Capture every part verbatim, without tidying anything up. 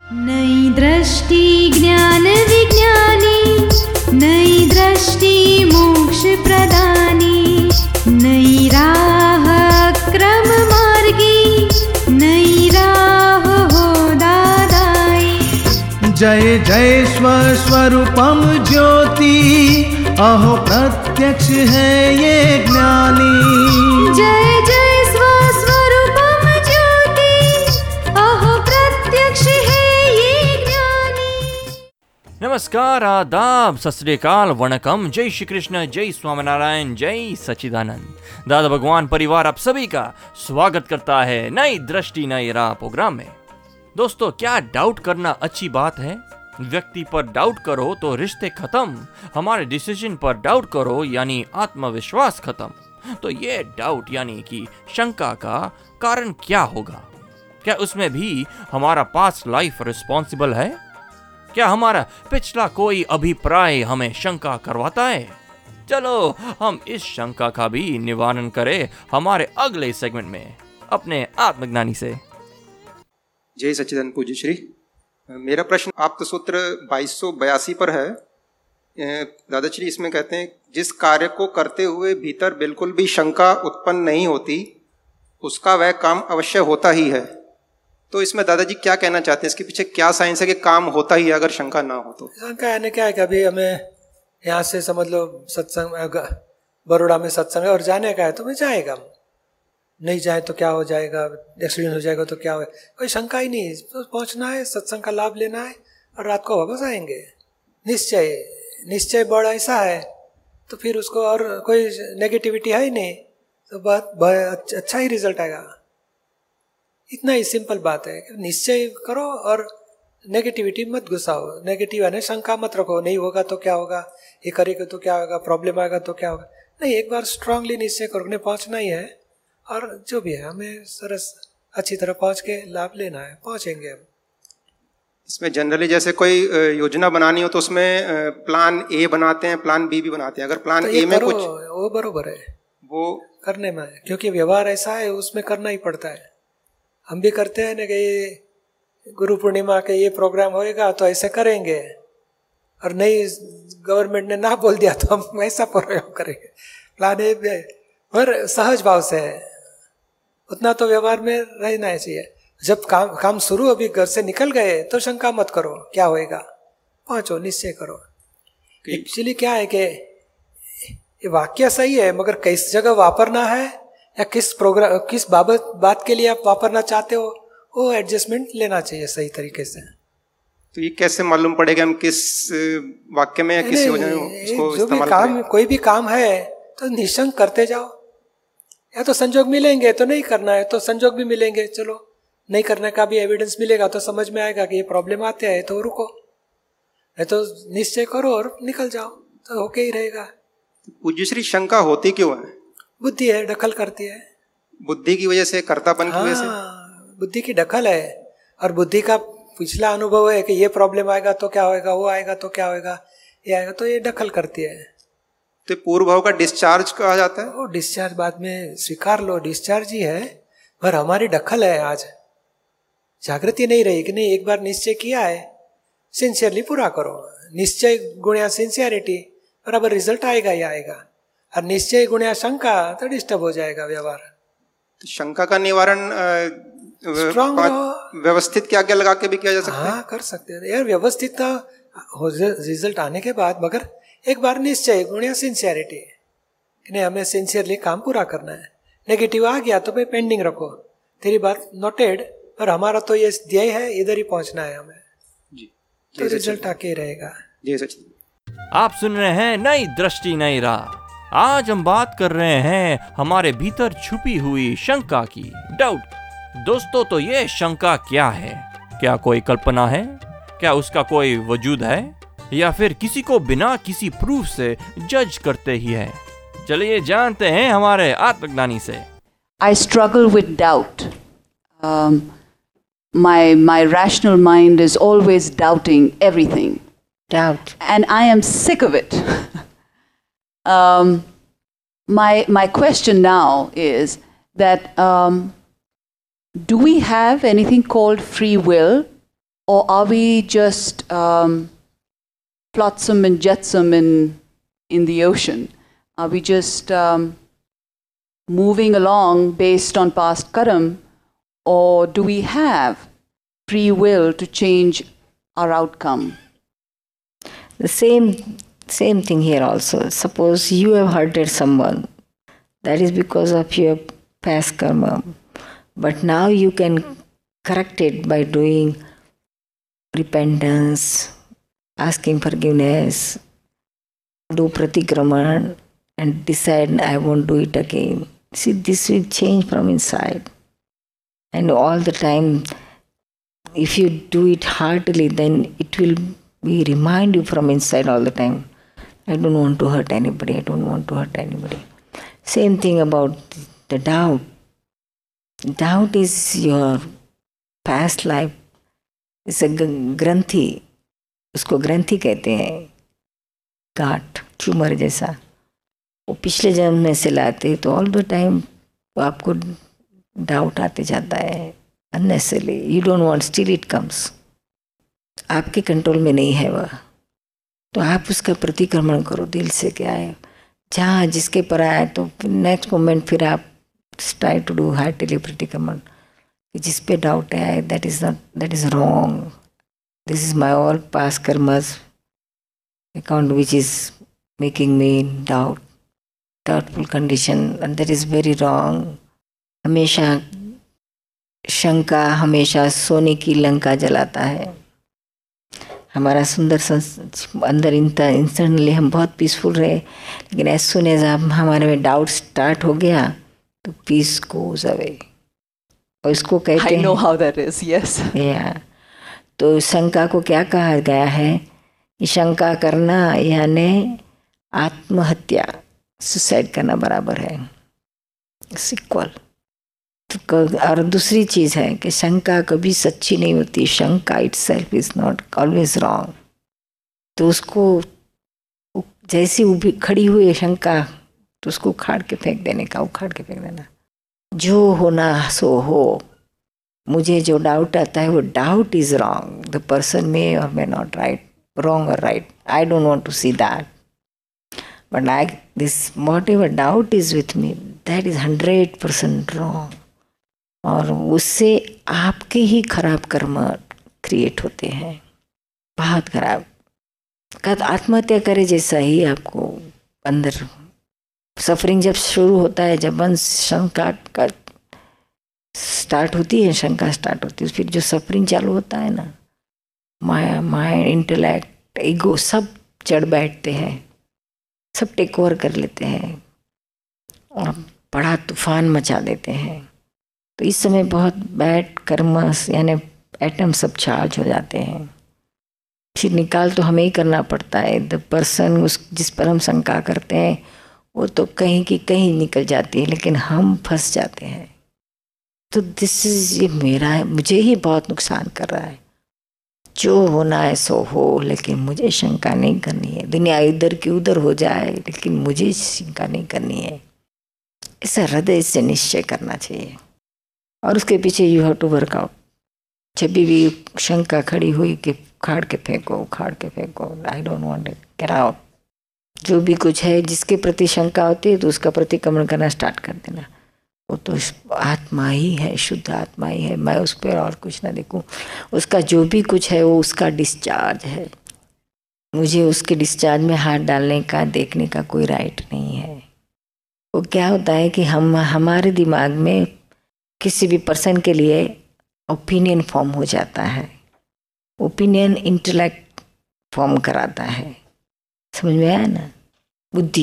नई दृष्टि ज्ञान विज्ञानी, नई दृष्टि मोक्ष प्रदानी, नई राह क्रम मार्गी, नई राह हो दादाई। जय जय स्वस्वरूपम ज्योति, अहो प्रत्यक्ष है ये ज्ञानी। जय जय स्वस्वरूपम ज्योति, अहो प्रत्यक्ष है ये ज्ञानी। नमस्कार, आदाब, सत श्री अकाल, वणकम, जय श्री कृष्ण, जय स्वामीनारायण, जय सच्चिदानंद। दादा भगवान परिवार आप सभी का स्वागत करता है नई दृष्टि नई राह प्रोग्राम में। दोस्तों, क्या डाउट करना अच्छी बात है? व्यक्ति पर डाउट करो तो रिश्ते खत्म, हमारे डिसीजन पर डाउट करो यानी आत्मविश्वास खत्म। तो ये डाउट यानी कि शंका का कारण क्या होगा? क्या उसमें भी हमारा पास्ट लाइफ रिस्पॉन्सिबल है? क्या हमारा पिछला कोई अभिप्राय हमें शंका करवाता है? चलो हम इस शंका का भी निवारण करें हमारे अगले सेगमेंट में अपने आत्मज्ञानी से। जय सच्चिदानंद पूज्य श्री। मेरा प्रश्न आप्त सूत्र बाईस सौ बयासी पर है। दादाश्री इसमें कहते हैं, जिस कार्य को करते हुए भीतर बिल्कुल भी शंका उत्पन्न नहीं होती, उसका वह काम अवश्य होता ही है। तो इसमें दादाजी क्या कहना चाहते हैं? इसके पीछे क्या साइंस है कि काम होता ही है अगर शंका ना हो तो? शंका यानी क्या है कि अभी हमें यहाँ से समझ लो सत्संग बड़ोड़ा में सत्संग है और जाने का है तो मैं जाएगा, नहीं जाए तो क्या हो जाएगा, एक्सीडेंट हो जाएगा तो क्या हो, कोई शंका ही नहीं। तो पहुँचना है, सत्संग का लाभ लेना है और रात को वापस आएंगे। निश्चय निश्चय बड़ा ऐसा है तो फिर उसको और कोई नेगेटिविटी है ही नहीं, तो बहुत अच्छा ही रिजल्ट आएगा। इतना ही सिंपल बात है, निश्चय करो और नेगेटिविटी मत घुसाओ। नेगेटिव है ना, शंका मत रखो, नहीं होगा तो क्या होगा, ये करेगा तो क्या होगा, प्रॉब्लम आएगा तो क्या होगा। नहीं, एक बार स्ट्रांगली निश्चय करो, उन्हें पहुँचना ही है और जो भी है हमें सरस अच्छी तरह पहुँच के लाभ लेना है, पहुँचेंगे हम। इसमें जनरली जैसे कोई योजना बनानी हो तो उसमें प्लान ए बनाते हैं, प्लान बी भी बनाते हैं। अगर प्लान तो ए में कुछ वो बरोबर है, वो करने में, क्योंकि व्यवहार ऐसा है उसमें करना ही पड़ता है। हम भी करते हैं ना कि ये गुरु पूर्णिमा के ये प्रोग्राम होएगा तो ऐसे करेंगे, और नहीं गवर्नमेंट ने ना बोल दिया तो हम ऐसा प्रोग्राम करेंगे। प्लान ए में और सहज भाव से है, उतना तो व्यवहार में रहना चाहिए। जब काम काम शुरू, अभी घर से निकल गए तो शंका मत करो क्या होएगा, पहुँचो, निश्चय करो। एक्चुअली क्या है कि ये वाक्य सही है, मगर किस जगह वापरना है या किस प्रोग्राम किस बाबत बात के लिए आप वापरना चाहते हो, वो एडजस्टमेंट लेना चाहिए सही तरीके से। तो ये कैसे मालूम पड़ेगा हम किस वाक्य में या किस योजना में उसको जो भी काम, कोई भी काम है तो निशंक करते जाओ। या तो संजोग मिलेंगे तो नहीं करना है, तो संजोग भी मिलेंगे, चलो नहीं करने का भी एविडेंस मिलेगा तो समझ में आएगा कि ये प्रॉब्लम आते हैं तो रुको, नहीं तो निश्चय करो और निकल जाओ, तो होके ही रहेगा। पूज्य श्री, शंका होती क्यों है? बुद्धि है, दखल करती है। बुद्धि की वजह से, कर्तापन की वजह से? हाँ, बुद्धि की दखल है, और बुद्धि का पिछला अनुभव है कि ये प्रॉब्लम आएगा तो क्या होएगा, वो आएगा तो क्या होएगा, ये आएगा, तो ये दखल करती है। तो पूर्व भाव का डिस्चार्ज कहा जाता है। वो डिस्चार्ज बाद में स्वीकार लो, डिस्चार्ज ही है, पर हमारी दखल है। आज जागृति नहीं रही कि नहीं, एक बार निश्चय किया है, सिंसियरली पूरा करो। निश्चय गुणया सिंसियरिटी, बराबर रिजल्ट आएगा ही आएगा। और निश्चय गुणया शंका तो डिस्टर्ब हो जाएगा व्यवहार। तो शंका का निवारण स्ट्रॉन्ग व्यवस्थित क्या क्या लगा के भी किया जा सकता है? हाँ, कर सकते हैं यार, व्यवस्थित रिजल्ट आने के बाद, मगर एक बार निश्चय गुणया सिंसियरिटी, नहीं हमें सिंसियरली काम पूरा करना है। नेगेटिव आ गया तो भाई पेंडिंग रखो, तेरी बात नोटेड, पर हमारा तो ये ध्येय है, इधर ही पहुंचना है हमें जी, तो रिजल्ट आके रहेगा। जी सच। आप सुन रहे हैं नई दृष्टि नई राह। आज हम बात कर रहे हैं हमारे भीतर छुपी हुई शंका की, डाउट। दोस्तों, तो ये शंका क्या है? क्या कोई कल्पना है? क्या उसका कोई वजूद है, या फिर किसी को बिना किसी प्रूफ से जज करते ही है? चलिए जानते हैं हमारे आत्मज्ञानी से। I struggle with doubt. Um, my my rational mind is always doubting everything. Doubt. And I am sick of it. um, my my question now is that um, do we have anything called free will? or are we just um, flotsam and jetsam in in the ocean? Are we just um, moving along based on past karam, or do we have free will to change our outcome? The same same thing here also. Suppose you have hurted someone, that is because of your past karma, but now you can correct it by doing repentance, asking forgiveness, do pratikraman, and decide I won't do it again. See, this will change from inside. And all the time, if you do it heartily, then it will be remind you from inside all the time, I don't want to hurt anybody, I don't want to hurt anybody. Same thing about the doubt. Doubt is your past life. It's a ग्रंथि, उसको ग्रंथि कहते हैं, गांठ, tumour जैसा. वो पिछले जन्म में से लाते तो ऑल द टाइम आपको डाउट आते जाता है unnecessarily. You don't want, still it comes. आपके कंट्रोल में नहीं है वह, तो आप उसका प्रतिक्रमण करो दिल से. क्या है, जहाँ जिसके पर आए तो नेक्स्ट मोमेंट फिर आप ट्राई टू डू हार्टली प्रतिक्रमण. जिस पे डाउट है, that is not, that is wrong. This is my all past karmas account which is making me doubt, doubtful condition, and that is very wrong. हमेशा शंका हमेशा सोने की लंका जलाता है. हमारा सुंदर अंदर इंटरनली हम बहुत पीसफुल रहे, लेकिन एज सुन एज आप हमारे में डाउट स्टार्ट हो गया तो पीस गोज अवे. और इसको कहते हैं, I know how that is, yes. या तो शंका को क्या कहा गया है कि शंका करना यानी आत्महत्या, सुसाइड करना बराबर है, इक्वल. और दूसरी चीज़ है कि शंका कभी सच्ची नहीं होती. शंका itself is not always wrong. तो उसको जैसी उभी खड़ी हुई शंका, तो उसको उखाड़ के फेंक देने का, उखाड़ के फेंक देना. जो होना सो हो. मुझे जो डाउट आता है वो doubt is wrong. The person may और मे नॉट राइट, रॉन्ग और right, I don't want to see that. But I this whatever doubt is with me, that is hundred percent wrong. और उससे आपके ही खराब कर्म create होते हैं, बहुत खराब. कद आत्महत्या करे जैसा ही आपको अंदर सफरिंग जब शुरू होता है, जब मन शंका का स्टार्ट होती है, शंका स्टार्ट होती है, फिर जो सफरिंग चालू होता है ना, माया, माइंड, इंटेलेक्ट, ईगो सब चढ़ बैठते हैं, सब टेक ओवर कर लेते हैं और बड़ा तूफान मचा देते हैं. तो इस समय बहुत बैड कर्म यानी एटम सब चार्ज हो जाते हैं. फिर निकाल तो हमें ही करना पड़ता है. द पर्सन उस जिस पर हम शंका करते हैं वो तो कहीं की कहीं निकल जाती है, लेकिन हम फंस जाते हैं. तो दिस इज, ये मेरा है, मुझे ही बहुत नुकसान कर रहा है. जो होना है सो हो, लेकिन मुझे शंका नहीं करनी है. दुनिया इधर की उधर हो जाए, लेकिन मुझे शंका नहीं करनी है. ऐसा हृदय से निश्चय करना चाहिए. और उसके पीछे you have to work out. जब भी शंका खड़ी हुई कि उखाड़ के फेंको, उखाड़ के फेंको, I don't want it, get out. जो भी कुछ है जिसके प्रति शंका होती है तो उसका प्रतिक्रमण करना स्टार्ट कर देना. वो तो आत्मा ही है, शुद्ध आत्मा ही है. मैं उस पर और कुछ ना देखूं. उसका जो भी कुछ है वो उसका डिस्चार्ज है. मुझे उसके डिस्चार्ज में हाथ डालने का, देखने का कोई राइट नहीं है. वो क्या होता है कि हम हमारे दिमाग में किसी भी पर्सन के लिए ओपिनियन फॉर्म हो जाता है. ओपिनियन इंटेलेक्ट फॉर्म कराता है. समझ में आया ना, बुद्धि.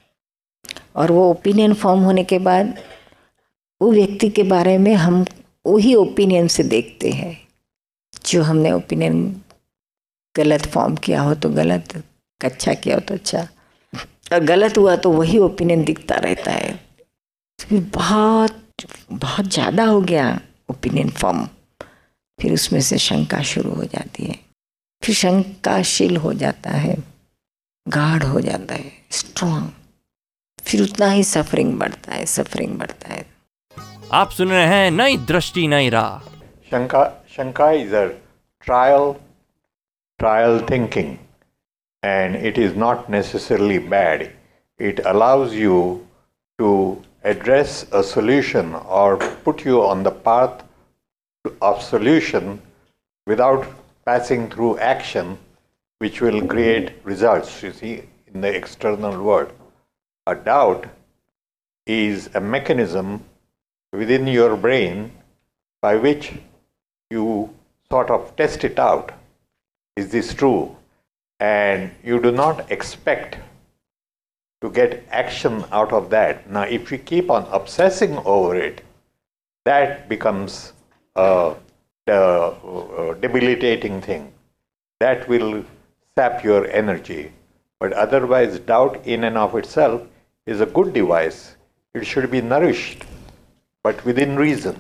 और वो ओपिनियन फॉर्म होने के बाद वो व्यक्ति के बारे में हम वही ओपिनियन से देखते हैं. जो हमने ओपिनियन गलत फॉर्म किया हो तो गलत, अच्छा किया हो तो अच्छा, और गलत हुआ तो वही ओपिनियन दिखता रहता है. फिर बहुत बहुत ज़्यादा हो गया ओपिनियन फॉर्म, फिर उसमें से शंका शुरू हो जाती है. फिर शंकाशील हो जाता है, गाढ़ हो जाता है, स्ट्रॉन्ग. फिर उतना ही सफरिंग बढ़ता है, सफरिंग बढ़ता है. आप सुन रहे हैं नई दृष्टि नई राह. शंका शंका is a trial, trial thinking, and it is not necessarily bad. It allows you to address a solution or put you on the path of solution without passing through action, which will create results, you see, in the external world. A doubt is a mechanism within your brain by which you sort of test it out. Is this true? And you do not expect to get action out of that. Now, if you keep on obsessing over it, that becomes a, a, a debilitating thing. That will sap your energy. But otherwise, doubt in and of itself is a good device. It should be nourished, but within reason.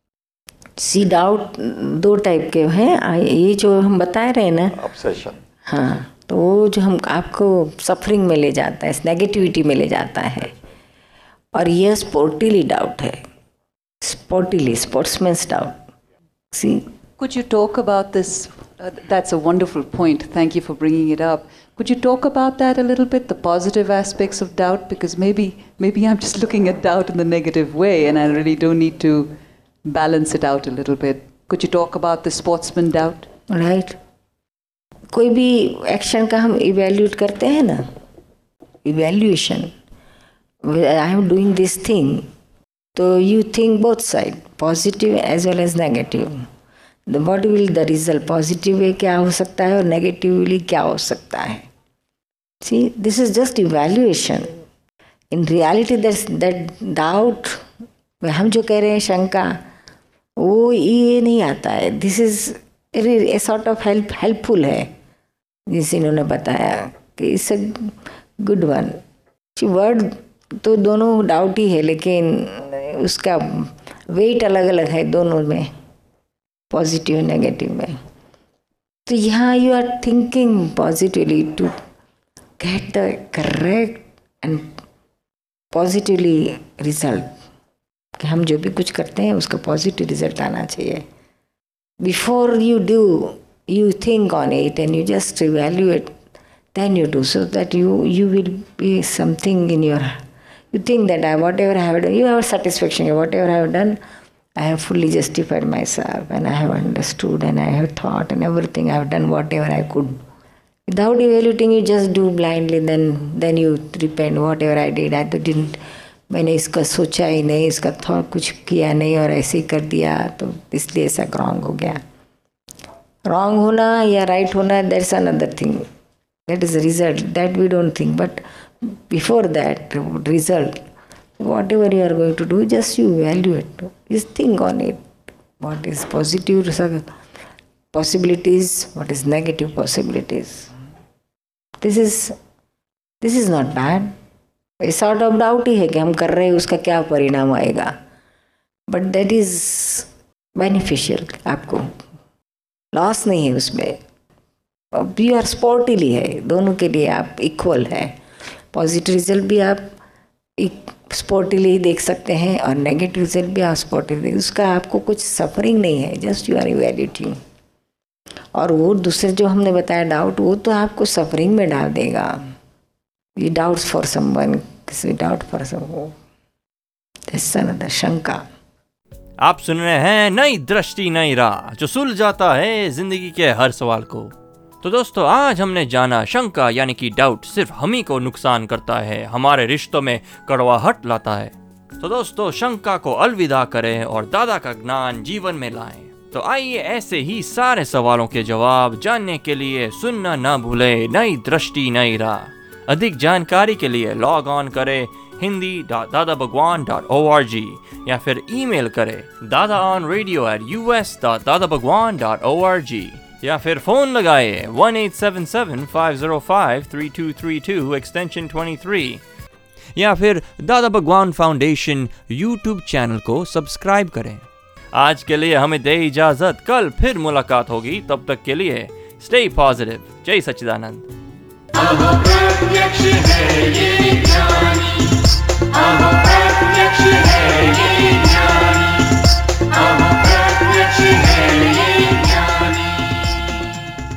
See doubt दो type के हैं, ये जो हम बता रहे हैं ना, ऑब्सेशन, हाँ, तो वो जो हम आपको सफरिंग में ले जाता है, नेगेटिविटी में ले जाता है, और यह स्पोर्टिली डाउट है, sportily, sportsman's doubt. See Could you talk about this? Uh, that's a wonderful point. Thank you for bringing it up. Could you talk about that a little bit, the positive aspects of doubt? Because maybe maybe I'm just looking at doubt in the negative way, and I really do need to balance it out a little bit. Could you talk about the sportsman doubt? Right. कोई भी action का हम evaluate करते हैं ना, evaluation, I am doing this thing, तो you think both side, positive as well as negative. What will the result, positive क्या हो सकता है और नेगेटिवली क्या हो सकता है. See this is just evaluation. In reality that that doubt, हम जो कह रहे हैं शंका, वो ये नहीं आता है. This is a sort of help helpful है, जिसे इन्होंने बताया कि it's a good one. Word तो दोनों डाउट ही है, लेकिन उसका वेट अलग अलग है दोनों में, पॉजिटिव नेगेटिव में. तो यहाँ you are thinking positively to get the correct and positively result, कि हम जो भी कुछ करते हैं उसका पॉजिटिव रिजल्ट आना चाहिए. Before you do, you think on it and you just evaluate, then you do, so that you you will be something in your, you think that I, whatever I have done, you have satisfaction, whatever I have done, I have fully justified myself, and I have understood, and I have thought, and everything I have done whatever I could. Without evaluating, you just do blindly, then then you repent, whatever I did, I didn't, मैंने इसका सोचा ही नहीं, इसका thought कुछ किया नहीं और ऐसे ही कर दिया, तो इसलिए ऐसा रॉन्ग हो गया. रॉन्ग होना या राइट होना, that's another thing, that is result, that we don't think. But before that result, whatever you are going to do, just you evaluate, just think on it. What is positive possibilities, what is negative possibilities. This is this is not bad. A sort of doubt ही है कि हम कर रहे हैं, उसका क्या परिणाम आएगा, बट दैट इज बेनिफिशियल. आपको लॉस नहीं है उसमें. अब यू आर स्पोर्टिवली है, दोनों के लिए आप इक्वल है. पॉजिटिव रिजल्ट भी आप स्पोर्टिवली देख सकते हैं और नेगेटिव रिजल्ट भी आप स्पोर्टिवली, उसका आपको कुछ सफरिंग नहीं है, जस्ट यू आर इवैल्यूएटिंग. और वो दूसरे जो हमने बताया डाउट, वो तो आपको सफरिंग में डाल देगा. ये डाउट्स फॉर समवन, किसी doubt for someone, this another शंका. आप सुन रहे हैं नई दृष्टि नई राह, जो सुलझ जाता है जिंदगी के हर सवाल को. तो दोस्तों, आज हमने जाना शंका यानी कि डाउट सिर्फ हम ही को नुकसान करता है, हमारे रिश्तों में कड़वाहट लाता है. तो दोस्तों, शंका को अलविदा करें और दादा का ज्ञान जीवन में लाएं. तो आइए ऐसे ही सारे सवालों के जवाब जानने के लिए सुनना ना भूलें नई दृष्टि नई राह. अधिक जानकारी के लिए लॉग ऑन करें Hindi dot Dada Bhagwan dot O R G या फिर ईमेल करें Dada on radio at U S dot Dada Bhagwan dot O R G या फिर फोन लगाए one eight seven seven five zero five three two three two extension तेईस या फिर Dada Bhagwan Foundation YouTube channel को सब्सक्राइब करें. आज के लिए हमें दे इजाजत, कल फिर मुलाकात होगी. तब तक के लिए स्टे पॉजिटिव. जय सच्चिदानंद. अहो प्रत्यक्ष है ये ज्ञानी, अहो प्रत्यक्ष है ये